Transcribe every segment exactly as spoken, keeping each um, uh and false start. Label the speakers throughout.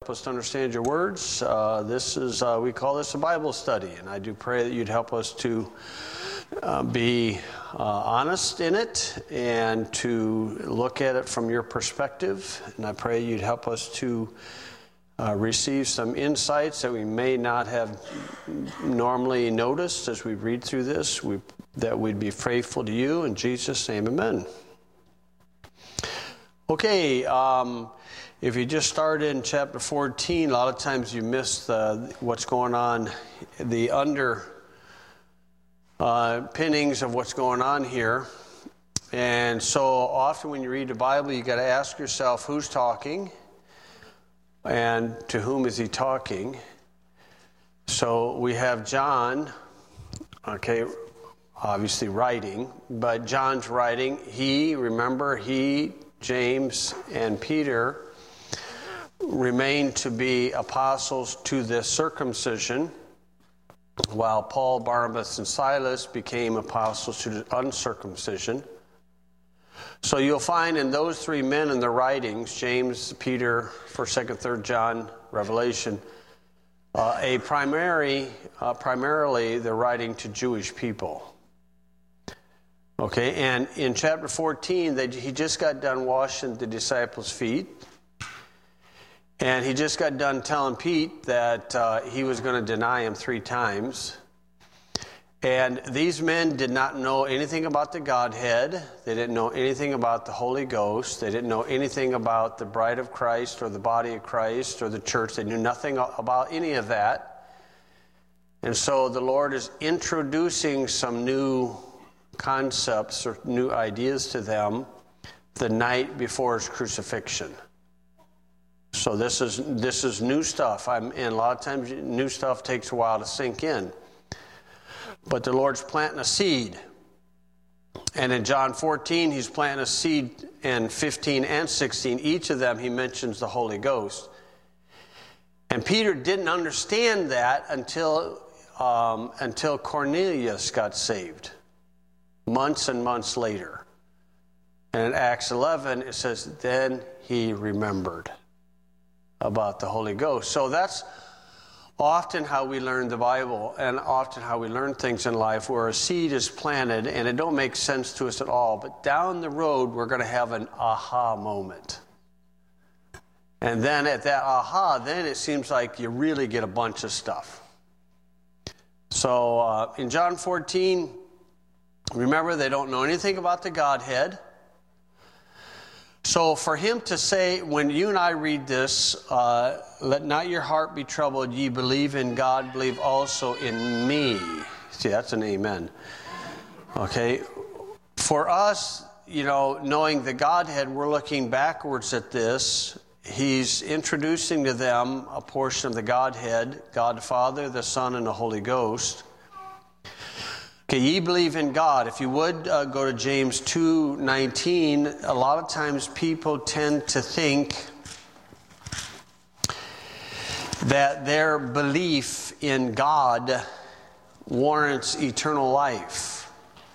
Speaker 1: Help us to understand your words. Uh, this is, uh, we call this a Bible study, and I do pray that you'd help us to uh, be uh, honest in it and to look at it from your perspective. And I pray you'd help us to uh, receive some insights that we may not have normally noticed as we read through this, we, that we'd be faithful to you. In Jesus' name, amen. Okay, um... if you just start in chapter fourteen, a lot of times you miss the, what's going on, the under uh, pinnings of what's going on here. And so often when you read the Bible, you got to ask yourself who's talking and to whom is he talking. So we have John, okay, obviously writing, but John's writing. He, remember, he, James, and Peter remained to be apostles to this circumcision, while Paul, Barnabas, and Silas became apostles to the uncircumcision. So you'll find in those three men in their writings, James, Peter, first, second, third John, Revelation, uh, a primary, uh, primarily they're writing to Jewish people. Okay, and in chapter fourteen, they, he just got done washing the disciples' feet. And he just got done telling Pete that uh, he was going to deny him three times. And these men did not know anything about the Godhead. They didn't know anything about the Holy Ghost. They didn't know anything about the bride of Christ or the body of Christ or the church. They knew nothing about any of that. And so the Lord is introducing some new concepts or new ideas to them the night before his crucifixion. So this is this is new stuff. I'm, and a lot of times new stuff takes a while to sink in. But the Lord's planting a seed. And in John fourteen, he's planting a seed, and fifteen and sixteen, each of them he mentions the Holy Ghost. And Peter didn't understand that until um, until Cornelius got saved, months and months later. And in Acts eleven, it says, then he remembered about the Holy Ghost. So that's often how we learn the Bible and often how we learn things in life, where a seed is planted and it don't make sense to us at all. But down the road, we're going to have an aha moment. And then at that aha, then it seems like you really get a bunch of stuff. So uh, in John fourteen, remember, they don't know anything about the Godhead. So for him to say, when you and I read this, uh, let not your heart be troubled, ye believe in God, believe also in me. See, that's an amen. Okay. For us, you know, knowing the Godhead, we're looking backwards at this. He's introducing to them a portion of the Godhead, God the Father, the Son, and the Holy Ghost. Okay, ye believe in God. If you would uh, go to James two nineteen, a lot of times people tend to think that their belief in God warrants eternal life.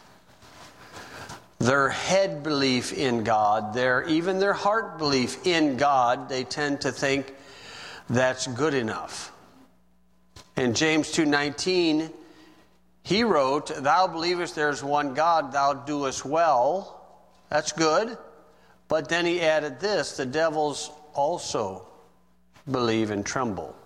Speaker 1: Their head belief in God, their even their heart belief in God, they tend to think that's good enough. In James two nineteen, he wrote, thou believest there is one God, thou doest well. That's good. But then he added this, the devils also believe and tremble.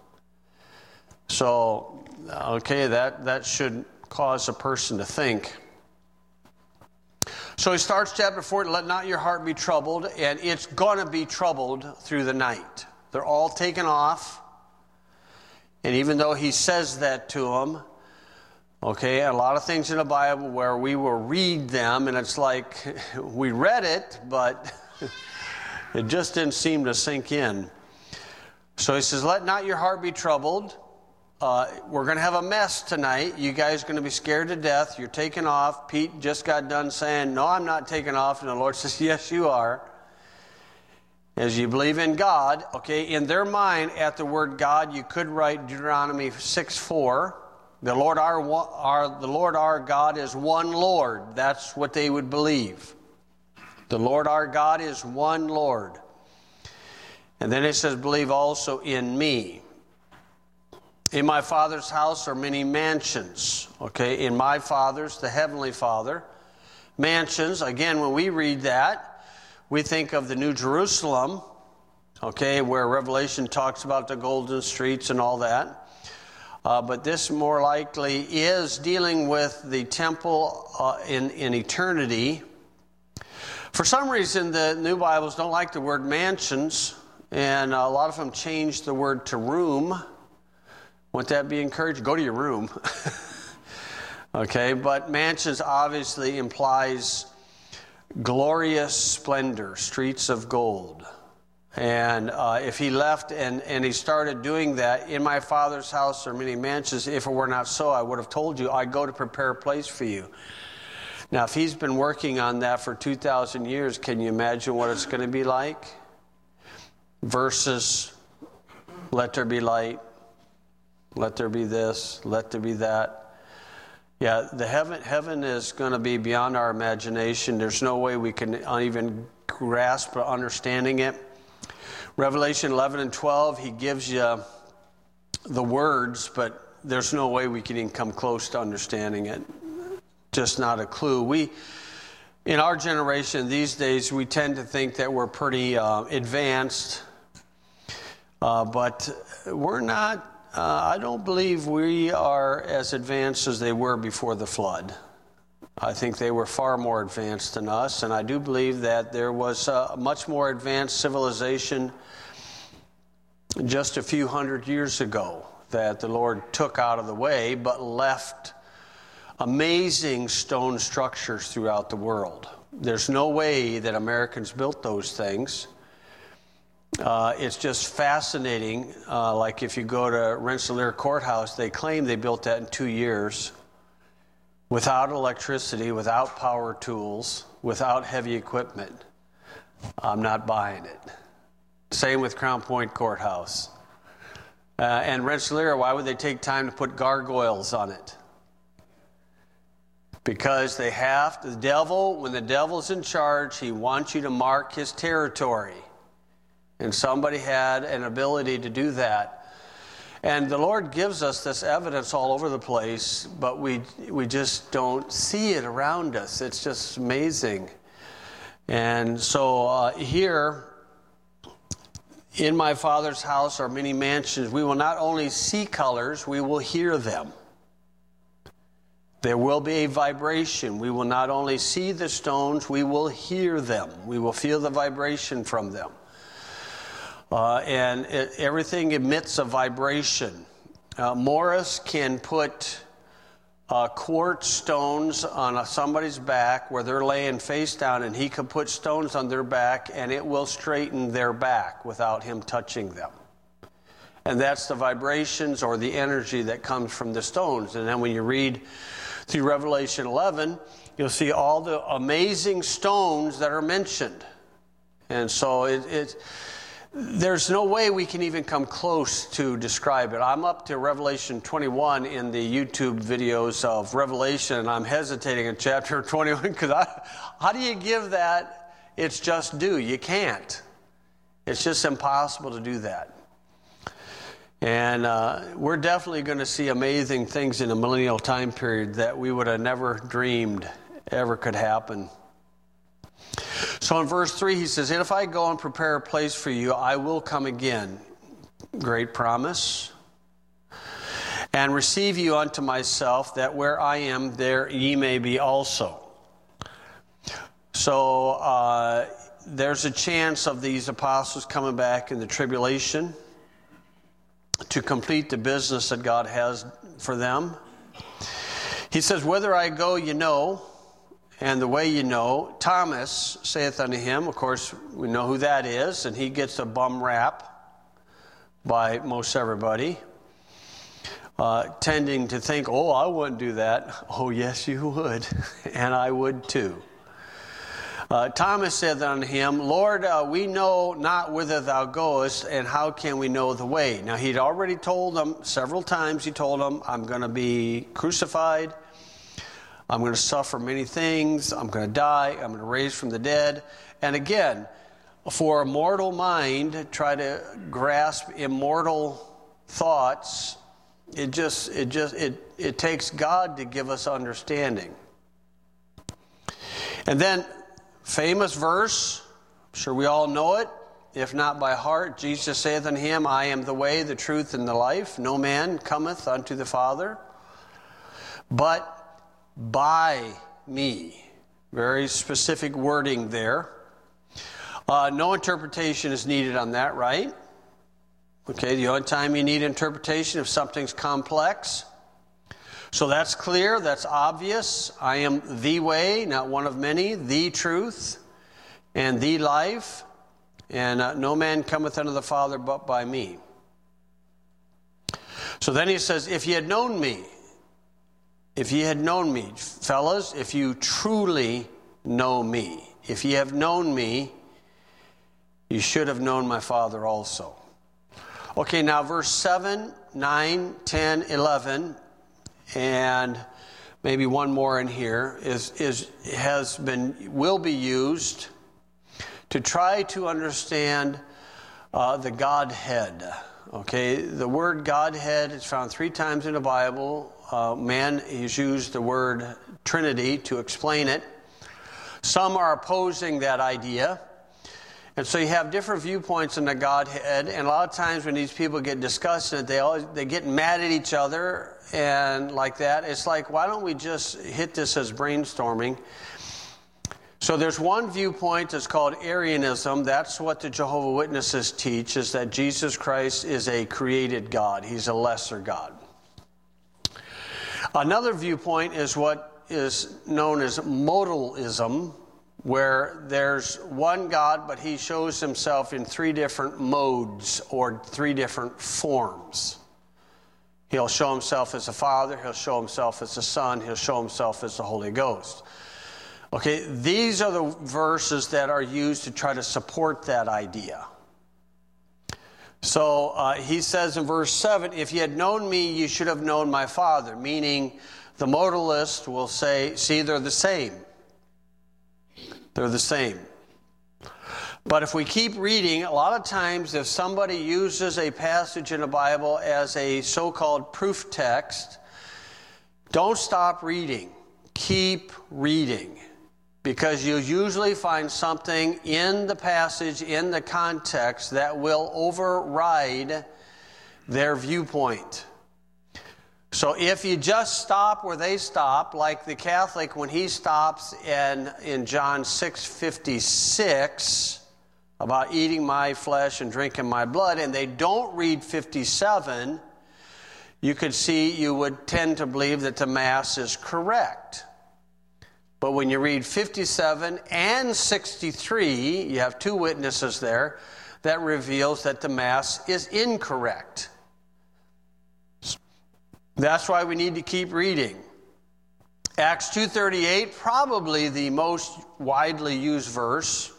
Speaker 1: So, okay, that, that should cause a person to think. So he starts chapter four, let not your heart be troubled, and it's going to be troubled through the night. They're all taken off. And even though he says that to them, okay, a lot of things in the Bible where we will read them and it's like we read it, but it just didn't seem to sink in. So he says, let not your heart be troubled. Uh, we're going to have a mess tonight. You guys are going to be scared to death. You're taking off. Pete just got done saying, no, I'm not taking off. And the Lord says, yes, you are. As you believe in God, okay, in their mind, at the word God, you could write Deuteronomy six four. The Lord our, our the Lord our God is one Lord. That's what they would believe. The Lord our God is one Lord. And then it says, believe also in me. In my Father's house are many mansions. Okay, in my Father's, the Heavenly Father. Mansions, again, when we read that, we think of the New Jerusalem, okay, where Revelation talks about the golden streets and all that. Uh, but this more likely is dealing with the temple uh, in, in eternity. For some reason, the New Bibles don't like the word mansions, and a lot of them change the word to room. Wouldn't that be encouraged? Go to your room. Okay, but mansions obviously implies glorious splendor, streets of gold. And uh, if he left and, and he started doing that, in my Father's house are many mansions. If it were not so, I would have told you, I go to prepare a place for you. Now, if he's been working on that for two thousand years, can you imagine what it's going to be like? Versus, let there be light, let there be this, let there be that. Yeah, the heaven heaven is going to be beyond our imagination. There's no way we can even grasp or understanding it. Revelation eleven and twelve, he gives you the words, but there's no way we can even come close to understanding it. Just not a clue. We, in our generation these days, we tend to think that we're pretty uh, advanced, uh, but we're not. Uh, I don't believe we are as advanced as they were before the flood. I think they were far more advanced than us, and I do believe that there was a much more advanced civilization just a few hundred years ago that the Lord took out of the way, but left amazing stone structures throughout the world. There's no way that Americans built those things. Uh, it's just fascinating. Uh, like if you go to Rensselaer Courthouse, they claim they built that in two years without electricity, without power tools, without heavy equipment. I'm not buying it. Same with Crown Point Courthouse. Uh, and Rensselaer, why would they take time to put gargoyles on it? Because they have to. The devil, when the devil's in charge, he wants you to mark his territory. And somebody had an ability to do that. And the Lord gives us this evidence all over the place, but we we just don't see it around us. It's just amazing. And so uh, here, in my Father's house are many mansions. We will not only see colors, we will hear them. There will be a vibration. We will not only see the stones, we will hear them. We will feel the vibration from them. Uh, and it, everything emits a vibration. Uh, Morris can put uh, quartz stones on a, somebody's back where they're laying face down, and he can put stones on their back, and it will straighten their back without him touching them. And that's the vibrations or the energy that comes from the stones. And then when you read through Revelation eleven, you'll see all the amazing stones that are mentioned. And so it, it there's no way we can even come close to describe it. I'm up to Revelation twenty-one in the YouTube videos of Revelation, and I'm hesitating at chapter twenty-one because how do you give that its just due? You can't. It's just impossible to do that. And uh, we're definitely going to see amazing things in the millennial time period that we would have never dreamed ever could happen. So in verse three, he says, "And if I go and prepare a place for you, I will come again." Great promise. "And receive you unto myself, that where I am, there ye may be also." So uh, there's a chance of these apostles coming back in the tribulation to complete the business that God has for them. He says, "Whither I go, you know, and the way you know. Thomas saith unto him," of course, we know who that is, and he gets a bum rap by most everybody, uh, tending to think, "Oh, I wouldn't do that." Oh, yes, you would, and I would too. Uh, Thomas said unto him, "Lord, uh, we know not whither thou goest, and how can we know the way?" Now, he'd already told them several times, he told them, "I'm going to be crucified. I'm going to suffer many things. I'm going to die. I'm going to raise from the dead." And again, for a mortal mind to try to grasp immortal thoughts, it just it just it it takes God to give us understanding. And then famous verse, I'm sure we all know it, if not by heart. Jesus saith unto him, I am the way, the truth, and the life. No man cometh unto the Father but by me. Very specific wording there. Uh, no interpretation is needed on that, right? Okay, the only time you need interpretation if something's complex. So that's clear, that's obvious. I am the way, not one of many, the truth, and the life. And uh, no man cometh unto the Father but by me. So then he says, if ye had known me, if ye had known me, fellas, if you truly know me, if ye have known me, you should have known my Father also. Okay, now verse seven, nine, ten, eleven, and maybe one more in here, is, is has been, will be used to try to understand uh, the Godhead. Okay, the word Godhead is found three times in the Bible. Uh, man has used the word Trinity to explain it. Some are opposing that idea. And so you have different viewpoints in the Godhead. And a lot of times when these people get discussing it, they always they get mad at each other and like that. It's like, why don't we just hit this as brainstorming? So there's one viewpoint that's called Arianism. That's what the Jehovah's Witnesses teach, is that Jesus Christ is a created God. He's a lesser God. Another viewpoint is what is known as modalism, where there's one God, but he shows himself in three different modes or three different forms. He'll show himself as a Father, he'll show himself as a Son, he'll show himself as the Holy Ghost. Okay, these are the verses that are used to try to support that idea. So uh, he says in verse seven, if you had known me, you should have known my Father. Meaning the modalist will say, see, they're the same. They're the same. But if we keep reading, a lot of times if somebody uses a passage in the Bible as a so-called proof text, don't stop reading. Keep reading. Because you'll usually find something in the passage, in the context, that will override their viewpoint. So if you just stop where they stop, like the Catholic when he stops in, in John six fifty-six about eating my flesh and drinking my blood, and they don't read fifty-seven, you could see, you would tend to believe that the Mass is correct. But when you read fifty-seven and sixty-three, you have two witnesses there, that reveals that the Mass is incorrect. That's why we need to keep reading. Acts two thirty-eight, probably the most widely used verse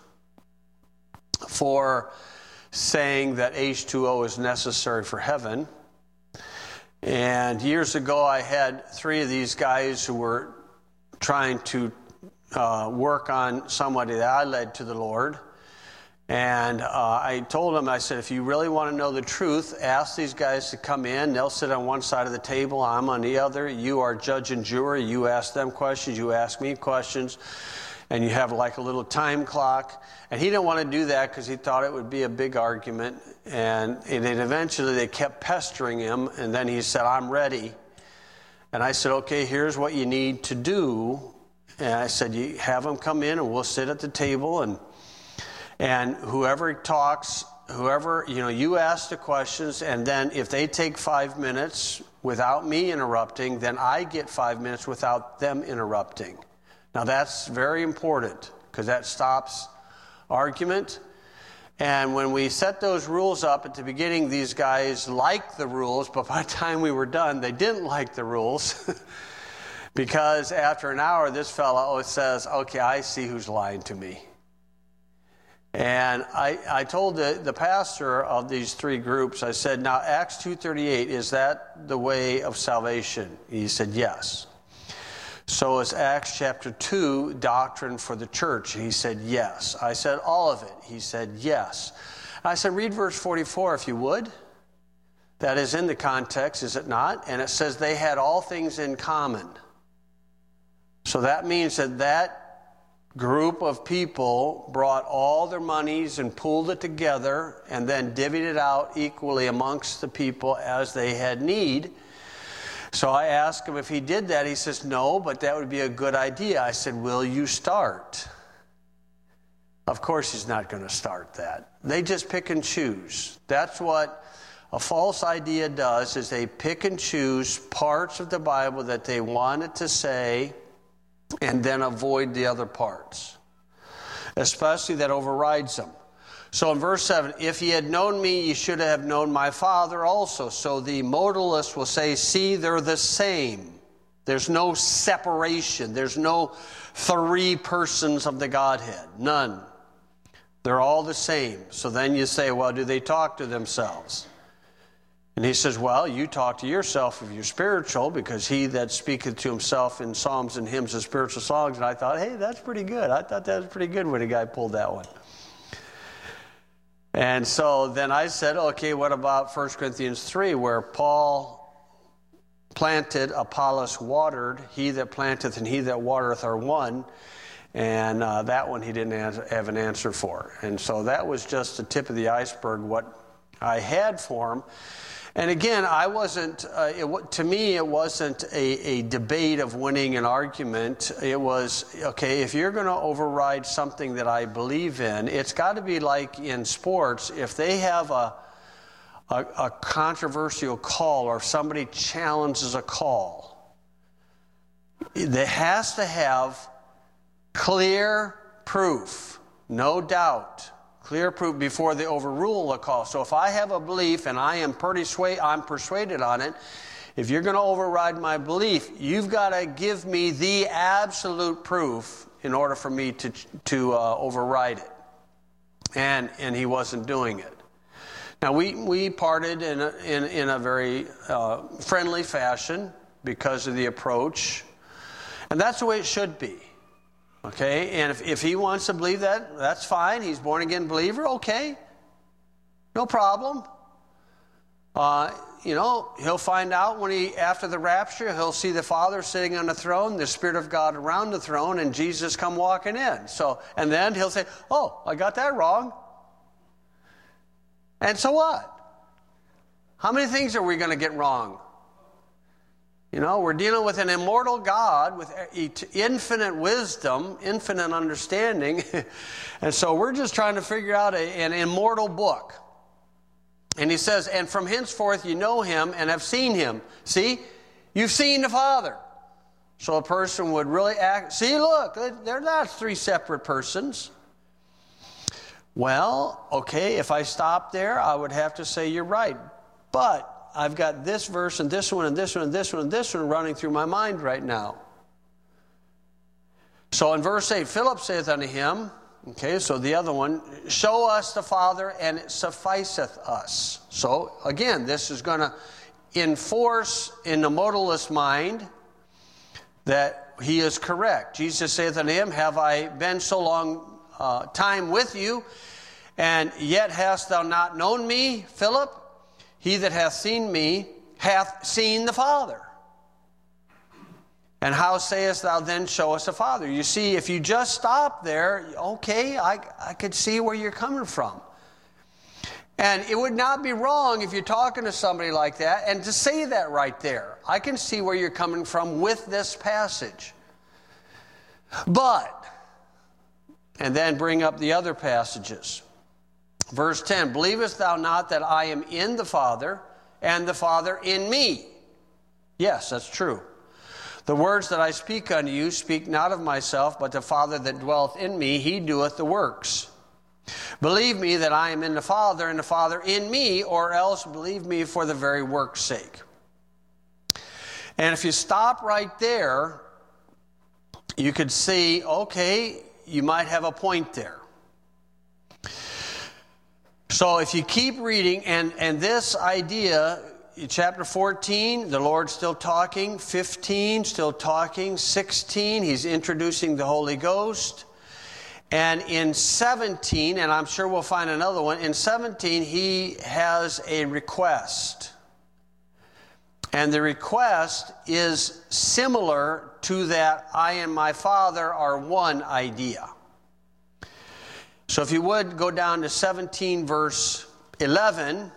Speaker 1: for saying that H two O is necessary for heaven. And years ago I had three of these guys who were trying to uh, work on somebody that I led to the Lord. And uh, I told them, I said, if you really want to know the truth, ask these guys to come in. They'll sit on one side of the table, I'm on the other. You are judge and jury. You ask them questions, you ask me questions. And you have like a little time clock. And he didn't want to do that because he thought it would be a big argument. And, and then eventually they kept pestering him. And then he said, I'm ready. And I said, okay, here's what you need to do. And I said, you have them come in and we'll sit at the table, and and whoever talks, whoever, you know, you ask the questions, and then if they take five minutes without me interrupting, then I get five minutes without them interrupting. Now that's very important because that stops argument. And when we set those rules up at the beginning, these guys liked the rules, but by the time we were done, they didn't like the rules. Because after an hour, this fellow says, okay, I see who's lying to me. And I, I told the, the pastor of these three groups, I said, now Acts two thirty-eight, is that the way of salvation? He said, yes. So is Acts chapter two doctrine for the church? He said, yes. I said, all of it. He said, yes. I said, read verse forty-four if you would. That is in the context, is it not? And it says they had all things in common. So that means that that group of people brought all their monies and pooled it together and then divvied it out equally amongst the people as they had need. So I asked him if he did that. He says, no, but that would be a good idea. I said, will you start? Of course he's not going to start that. They just pick and choose. That's what a false idea does, is they pick and choose parts of the Bible that they wanted to say and then avoid the other parts, especially that overrides them. So in verse seven, if ye had known me, ye should have known my Father also. So the modalist will say, see, they're the same. There's no separation. There's no three persons of the Godhead. None. They're all the same. So then you say, well, do they talk to themselves? And he says, well, you talk to yourself if you're spiritual, because he that speaketh to himself in psalms and hymns and spiritual songs. And I thought, hey, that's pretty good. I thought that was pretty good when a guy pulled that one. And so then I said, okay, what about First Corinthians three, where Paul planted, Apollos watered, he that planteth and he that watereth are one. And uh, that one he didn't answer, have an answer for. And so that was just the tip of the iceberg, what I had for him. And again, I wasn't, uh, it, to me, it wasn't a, a debate of winning an argument. It was, okay, if you're going to override something that I believe in, it's got to be like in sports. If they have a, a, a controversial call or if somebody challenges a call, it has to have clear proof, no doubt. Clear proof before they overrule a call. So if I have a belief and I am pretty sway, I'm persuaded on it, if you're going to override my belief, you've got to give me the absolute proof in order for me to to uh, override it. And and he wasn't doing it. Now we we parted in a, in in a very uh, friendly fashion because of the approach, and that's the way it should be. Okay, and if, if he wants to believe that, that's fine. He's born again believer, okay, no problem. Uh, you know, he'll find out when he, after the rapture, he'll see the Father sitting on the throne, the Spirit of God around the throne, and Jesus come walking in. So, and then he'll say, oh, I got that wrong. And so what? How many things are we going to get wrong? You know, we're dealing with an immortal God with infinite wisdom, infinite understanding. And so we're just trying to figure out a, an immortal book. And he says, and from henceforth you know him and have seen him. See, you've seen the Father. So a person would really act, see, look, they're not three separate persons. Well, okay, if I stop there, I would have to say you're right. But I've got this verse and this one and this one and this one and this one running through my mind right now. So in verse eight, Philip saith unto him, okay, so the other one, show us the Father and it sufficeth us. So again, this is going to enforce in the modalist mind that he is correct. Jesus saith unto him, have I been so long uh, time with you, and yet hast thou not known me, Philip? He that hath seen me hath seen the Father. And how sayest thou then, show us the Father? You see, if you just stop there, okay, I, I could see where you're coming from. And it would not be wrong if you're talking to somebody like that and to say that right there. I can see where you're coming from with this passage. But, and then bring up the other passages. Verse ten, believest thou not that I am in the Father, and the Father in me? Yes, that's true. The words that I speak unto you speak not of myself, but the Father that dwelleth in me, he doeth the works. Believe me that I am in the Father, and the Father in me, or else believe me for the very work's sake. And if you stop right there, you could see, okay, you might have a point there. So if you keep reading, and, and this idea chapter fourteen, the Lord's still talking. fifteen, still talking. sixteen, he's introducing the Holy Ghost. And in seventeen, and I'm sure we'll find another one, in seventeen he has a request. And the request is similar to that I and my Father are one idea. So if you would go down to seventeen verse eleven.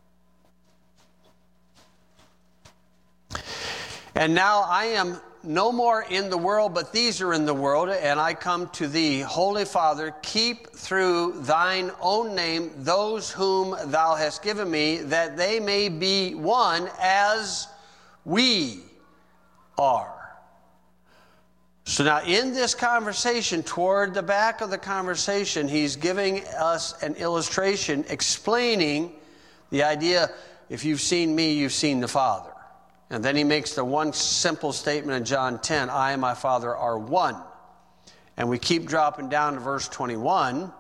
Speaker 1: And now I am no more in the world, but these are in the world, and I come to thee, Holy Father, keep through thine own name those whom thou hast given me, that they may be one as we are. So now in this conversation, toward the back of the conversation, he's giving us an illustration explaining the idea, if you've seen me, you've seen the Father. And then he makes the one simple statement in John ten, I and my Father are one. And we keep dropping down to verse twenty-one.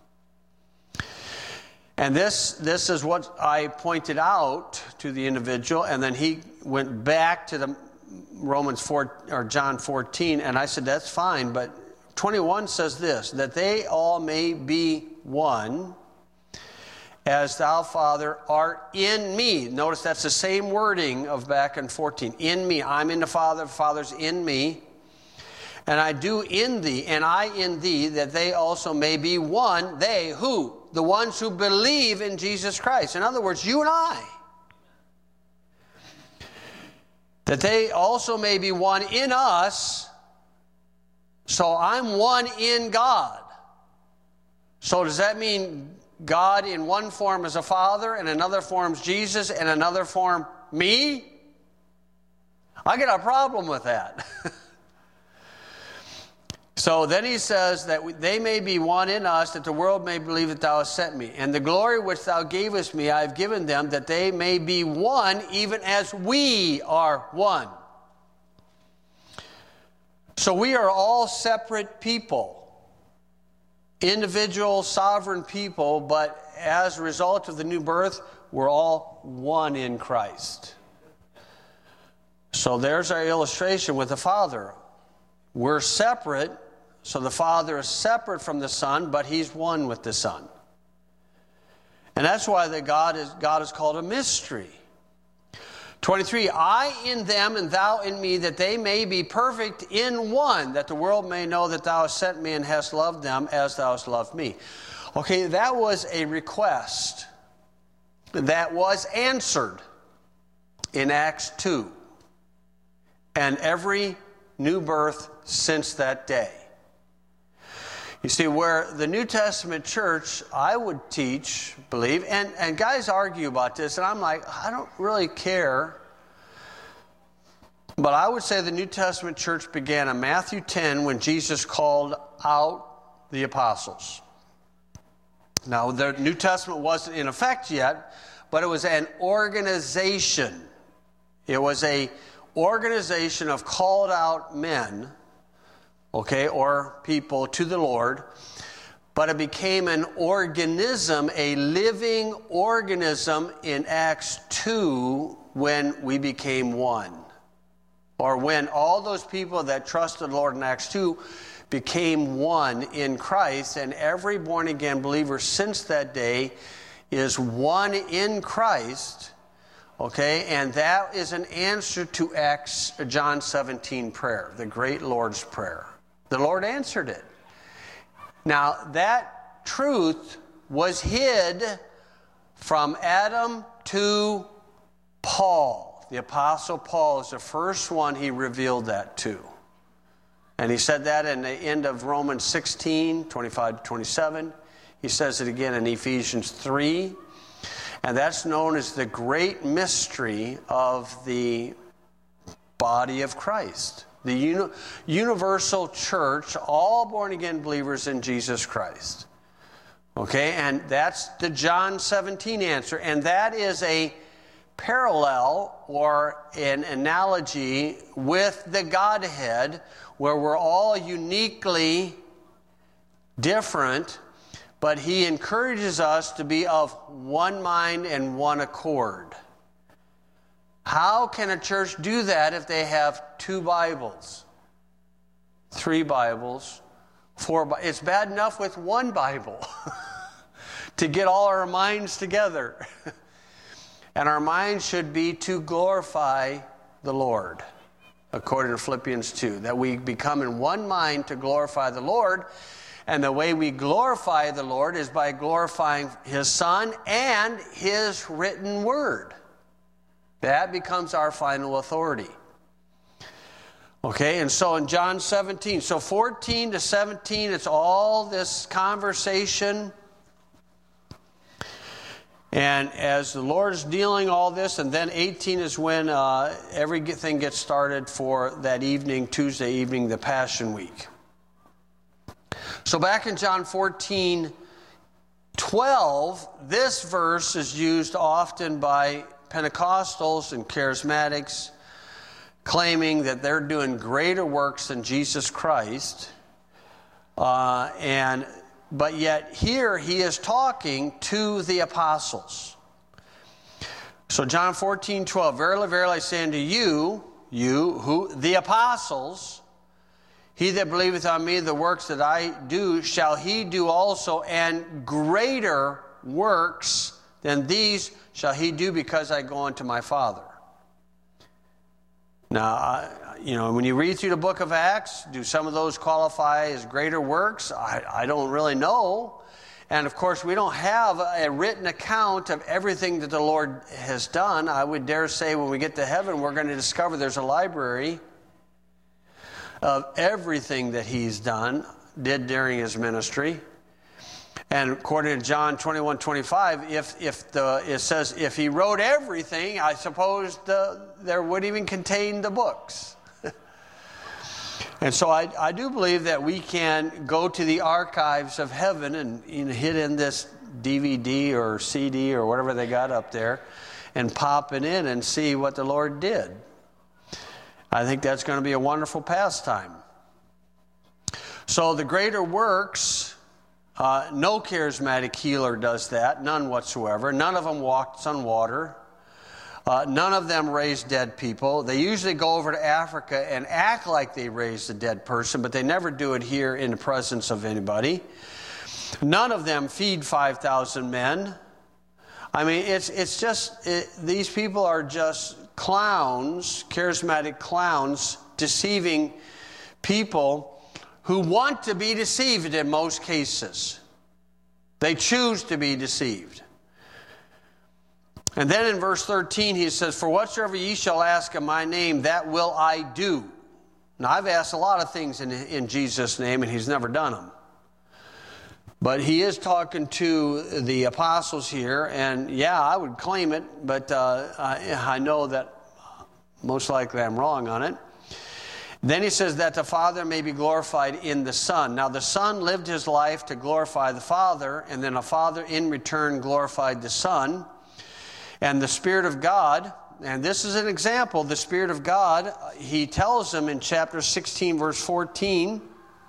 Speaker 1: And this, this is what I pointed out to the individual, and then he went back to the Romans four or John fourteen, and I said, that's fine, but twenty-one says this, that they all may be one, as thou, Father, art in me. Notice that's the same wording of back in fourteen. In me. I'm in the Father, the Father's in me. And I do in thee, and I in thee, that they also may be one. They, who? The ones who believe in Jesus Christ. In other words, you and I. That they also may be one in us. So I'm one in God. So does that mean God in one form is a Father, and another form is Jesus, and another form me? I get a problem with that. So then he says that they may be one in us, that the world may believe that thou hast sent me. And the glory which thou gavest me I have given them, that they may be one, even as we are one. So we are all separate people. Individual, sovereign people, but as a result of the new birth, we're all one in Christ. So there's our illustration with the Father. We're separate, so the Father is separate from the Son, but He's one with the Son. And that's why the God is, God is called a mystery. twenty-three, I in them and thou in me, that they may be perfect in one, that the world may know that thou hast sent me and hast loved them as thou hast loved me. Okay, that was a request that was answered in Acts two. And every new birth since that day. You see, where the New Testament church, I would teach, believe, and, and guys argue about this, and I'm like, I don't really care. But I would say the New Testament church began in Matthew ten when Jesus called out the apostles. Now, the New Testament wasn't in effect yet, but it was an organization. It was a organization of called out men, okay, or people to the Lord, but it became an organism, a living organism in Acts two when we became one. Or when all those people that trusted the Lord in Acts two became one in Christ, and every born-again believer since that day is one in Christ, okay, and that is an answer to Acts, John seventeen prayer, the great Lord's Prayer. The Lord answered it. Now, that truth was hid from Adam to Paul. The Apostle Paul is the first one he revealed that to. And he said that in the end of Romans sixteen, twenty-five to twenty-seven. He says it again in Ephesians three. And that's known as the great mystery of the body of Christ. The uni- universal church, all born-again believers in Jesus Christ. Okay, and that's the John seventeen answer. And that is a parallel or an analogy with the Godhead, where we're all uniquely different, but He encourages us to be of one mind and one accord. How can a church do that if they have two Bibles, three Bibles, four Bibles? It's bad enough with one Bible to get all our minds together. And our minds should be to glorify the Lord, according to Philippians two, that we become in one mind to glorify the Lord. And the way we glorify the Lord is by glorifying His Son and His written Word. That becomes our final authority. Okay, and so in John seventeen, so fourteen to seventeen, it's all this conversation. And as the Lord is dealing all this, and then eighteen is when uh, everything gets started for that evening, Tuesday evening, the Passion Week. So back in John fourteen twelve, this verse is used often by Pentecostals and Charismatics, claiming that they're doing greater works than Jesus Christ. Uh, and but yet here he is talking to the apostles. So John fourteen twelve, verily, verily, I say unto you, you, who, the apostles, he that believeth on me, the works that I do, shall he do also, and greater works than these shall he do, because I go unto my Father. Now, I, you know, when you read through the book of Acts, do some of those qualify as greater works? I, I don't really know. And of course, we don't have a written account of everything that the Lord has done. I would dare say when we get to heaven, we're going to discover there's a library of everything that He's done, did during His ministry. And according to John twenty-one twenty-five, if if the it says if He wrote everything, I suppose the there would even contain the books. And so I, I do believe that we can go to the archives of heaven and, and hit in this D V D or C D or whatever they got up there and pop it in and see what the Lord did. I think that's going to be a wonderful pastime. So the greater works, uh, no charismatic healer does that, none whatsoever. None of them walked on water. Uh, none of them raised dead people. They usually go over to Africa and act like they raised a dead person, but they never do it here in the presence of anybody. None of them feed five thousand men. I mean, it's it's just, it, these people are just clowns, charismatic clowns, deceiving people who want to be deceived in most cases. They choose to be deceived. And then in verse thirteen, he says, for whatsoever ye shall ask in my name, that will I do. Now, I've asked a lot of things in, in Jesus' name, and He's never done them. But he is talking to the apostles here, and yeah, I would claim it, but uh, I, I know that most likely I'm wrong on it. Then he says that the Father may be glorified in the Son. Now, the Son lived His life to glorify the Father, and then the Father in return glorified the Son. And the Spirit of God, and this is an example, the Spirit of God, He tells them in chapter sixteen, verse fourteen,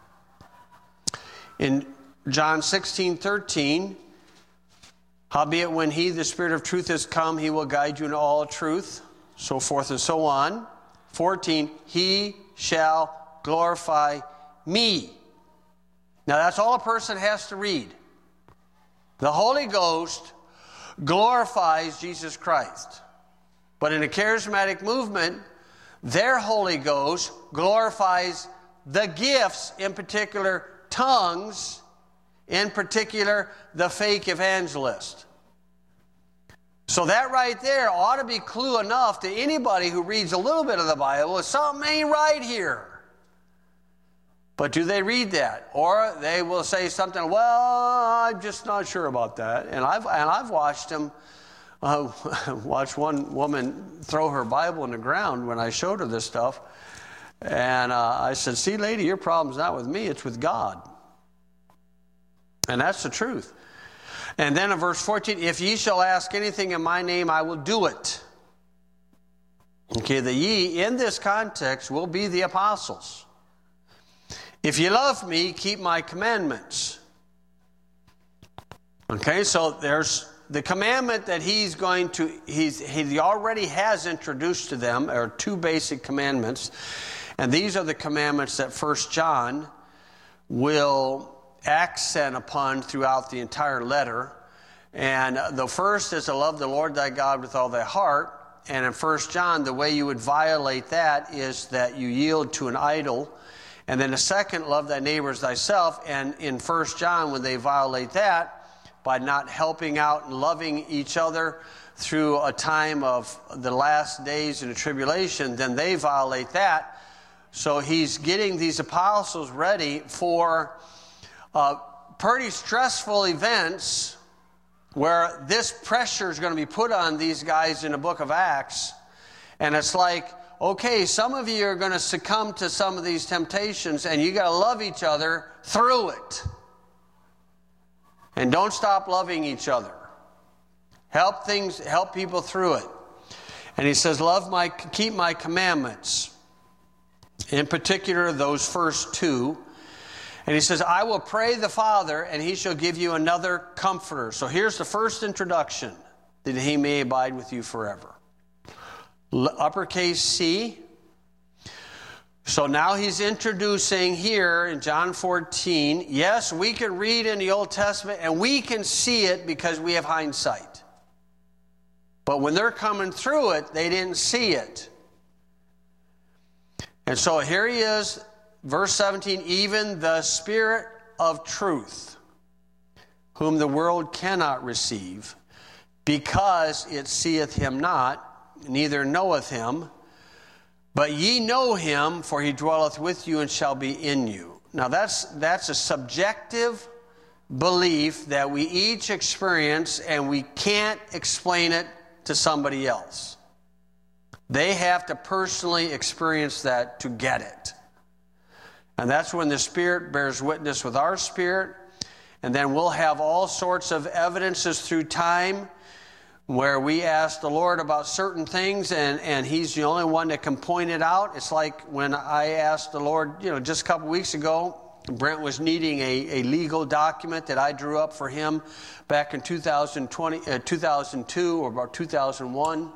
Speaker 1: in John sixteen, thirteen, howbeit when He, the Spirit of truth, is come, He will guide you into all truth, so forth and so on. fourteen, He shall glorify me. Now that's all a person has to read. The Holy Ghost glorifies Jesus Christ. But in a charismatic movement, their Holy Ghost glorifies the gifts, in particular tongues, in particular the fake evangelist. So that right there ought to be clue enough to anybody who reads a little bit of the Bible. Something ain't right here. But do they read that? Or they will say something, well, I'm just not sure about that. And I've and I've watched them, uh, watched one woman throw her Bible in the ground when I showed her this stuff. And uh, I said, see, lady, your problem's not with me, it's with God. And that's the truth. And then in verse fourteen, if ye shall ask anything in my name, I will do it. Okay, the ye in this context will be the apostles. If you love me, keep my commandments. Okay, so there's the commandment that he's going to, he's, he already has introduced to them are two basic commandments. And these are the commandments that First John will accent upon throughout the entire letter. And the first is to love the Lord thy God with all thy heart. And in First John, the way you would violate that is that you yield to an idol. And then the second, love thy neighbor as thyself. And in First John, when they violate that, by not helping out and loving each other through a time of the last days in the tribulation, then they violate that. So he's getting these apostles ready for uh, pretty stressful events where this pressure is going to be put on these guys in the book of Acts. And it's like, okay, some of you are going to succumb to some of these temptations, and you got to love each other through it. And don't stop loving each other. Help things, help people through it. And he says, love my, keep my commandments. In particular, those first two. And he says, I will pray the Father, and he shall give you another comforter. So here's the first introduction, that he may abide with you forever. L- uppercase C. So now he's introducing here in John fourteen, yes, we can read in the Old Testament and we can see it because we have hindsight. But when they're coming through it, they didn't see it. And so here he is, verse seventeen, even the Spirit of truth, whom the world cannot receive, because it seeth him not, neither knoweth him. But ye know him, for he dwelleth with you and shall be in you. Now that's that's a subjective belief that we each experience, and we can't explain it to somebody else. They have to personally experience that to get it. And that's when the Spirit bears witness with our spirit. And then we'll have all sorts of evidences through time where we ask the Lord about certain things, and, and he's the only one that can point it out. It's like when I asked the Lord, you know, just a couple weeks ago, Brent was needing a, a legal document that I drew up for him back in two thousand twenty, uh, two thousand two or about two thousand one.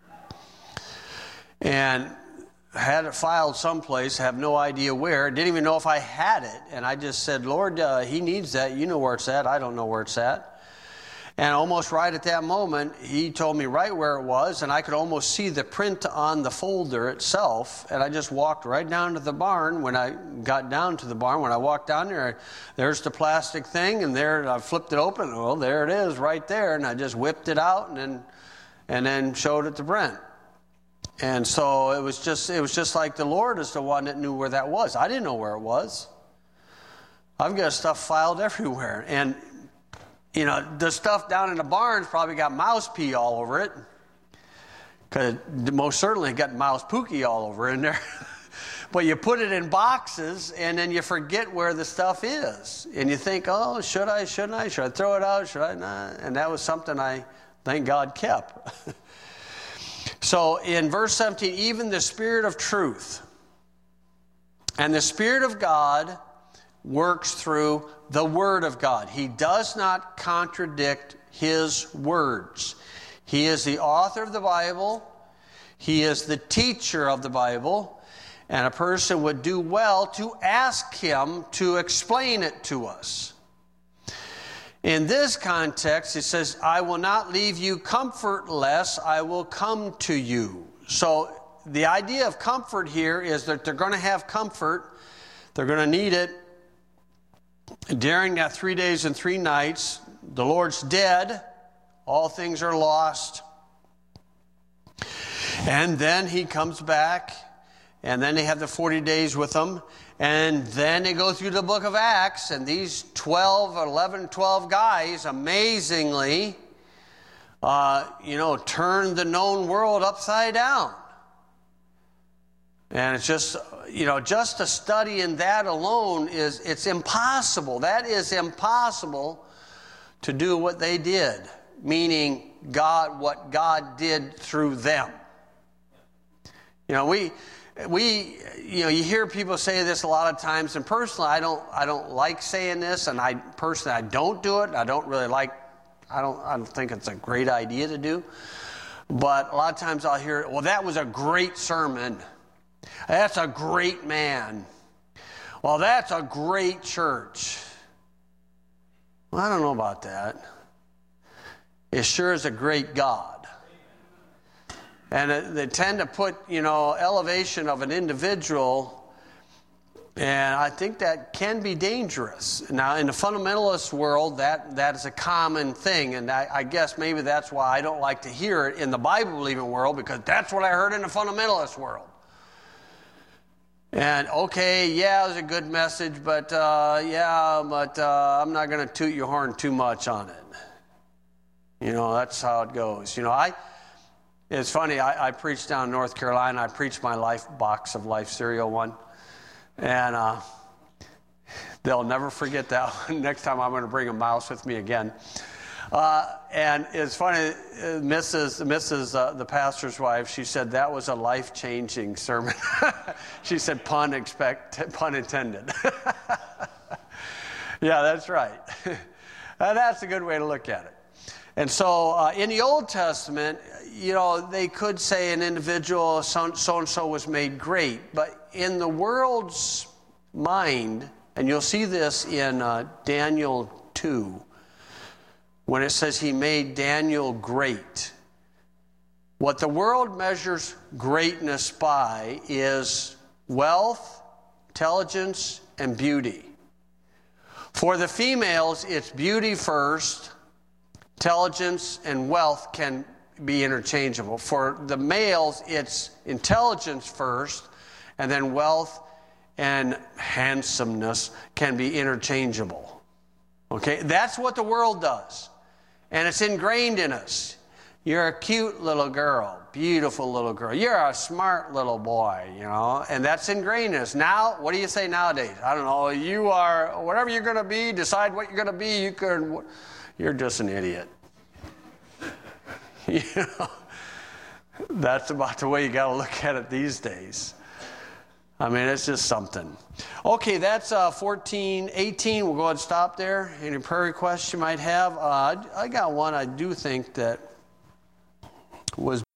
Speaker 1: And I had it filed someplace, have no idea where, didn't even know if I had it. And I just said, Lord, uh, he needs that. You know where it's at. I don't know where it's at. And almost right at that moment, he told me right where it was, and I could almost see the print on the folder itself. And I just walked right down to the barn. When I got down to the barn, when I walked down there, there's the plastic thing, and there I flipped it open. Well, there it is right there. And I just whipped it out and then, and then showed it to Brent. And so it was just it was just like the Lord is the one that knew where that was. I didn't know where it was. I've got stuff filed everywhere. And you know, the stuff down in the barn's probably got mouse pee all over it. Because most certainly got mouse pookie all over in there. But you put it in boxes, and then you forget where the stuff is. And you think, oh, should I, shouldn't I? Should I throw it out? Should I not? And that was something I, thank God, kept. So in verse seventeen, even the Spirit of truth. And the Spirit of God works through the Word of God. He does not contradict His words. He is the author of the Bible. He is the teacher of the Bible. And a person would do well to ask Him to explain it to us. In this context, it says, I will not leave you comfortless, I will come to you. So the idea of comfort here is that they're going to have comfort. They're going to need it. During that three days and three nights, the Lord's dead. All things are lost. And then He comes back. And then they have the forty days with Him. And then they go through the book of Acts. And these twelve, eleven, twelve guys, amazingly, uh, you know, turn the known world upside down. And it's just, you know, just to study in that alone is, it's impossible. That is impossible to do what they did. Meaning God, what God did through them. You know, we, we, you know, you hear people say this a lot of times, and personally, I don't, I don't like saying this, and I personally, I don't do it. I don't really like I don't, I don't think it's a great idea to do. But a lot of times I'll hear, well, that was a great sermon. That's a great man. Well, that's a great church. Well, I don't know about that. It sure is a great God. And they tend to put, you know, elevation of an individual, and I think that can be dangerous. Now, in the fundamentalist world, that, that is a common thing, and I, I guess maybe that's why I don't like to hear it in the Bible-believing world, because that's what I heard in the fundamentalist world. And, okay, yeah, it was a good message, but, uh, yeah, but uh, I'm not going to toot your horn too much on it. You know, that's how it goes. You know, I... It's funny, I, I preached down in North Carolina. I preached my life box of Life cereal one. And uh, they'll never forget that one. Next time I'm going to bring a mouse with me again. Uh, and it's funny, Missus Missus Uh, the pastor's wife, she said that was a life-changing sermon. She said, pun, expect, pun intended. Yeah, that's right. And that's a good way to look at it. And so uh, in the Old Testament, you know, they could say an individual, so-and-so was made great. But in the world's mind, and you'll see this in uh, Daniel two, when it says he made Daniel great. What the world measures greatness by is wealth, intelligence, and beauty. For the females, it's beauty first. Intelligence and wealth can be interchangeable. For the males, it's intelligence first, and then wealth and handsomeness can be interchangeable. Okay? That's what the world does. And it's ingrained in us. You're a cute little girl, beautiful little girl. You're a smart little boy, you know, and that's ingrained in us. Now, what do you say nowadays? I don't know. You are, whatever you're going to be, decide what you're going to be. You can... You're just an idiot. You know, that's about the way you got to look at it these days. I mean, it's just something. Okay, that's uh, fourteen, eighteen. We'll go ahead and stop there. Any prayer requests you might have? Uh, I got one I do think that was